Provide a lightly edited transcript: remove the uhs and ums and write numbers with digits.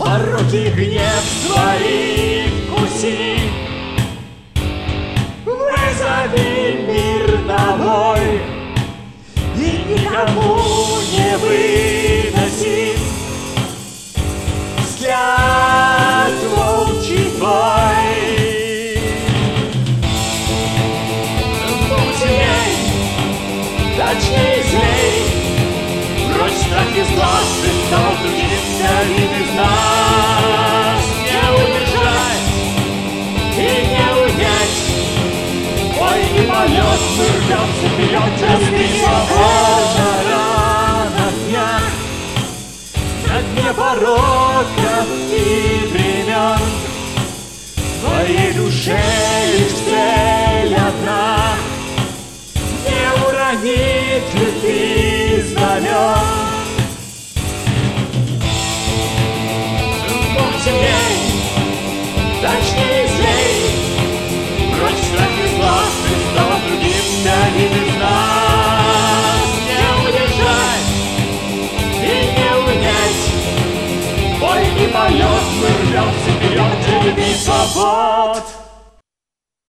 Пороки гнев свой вкуси, вызови мир домой и никому не выноси взгляд волчий твой. Умней, точнее злей, прочь страх из глаз, и стал другим горит из нас. Не удержать и не унять, ой, не полет, мы рвемся вперед, разби свобода на днях, на дне пороков и времен. В твоей душе лишь цель одна, не уронить любви знамен. Сильней, точнее злей, прочь страх из глаз, и снова другим тянет из нас. Не удержать и не унять, бой и полет, мы рвемся вперед, для любви свобод.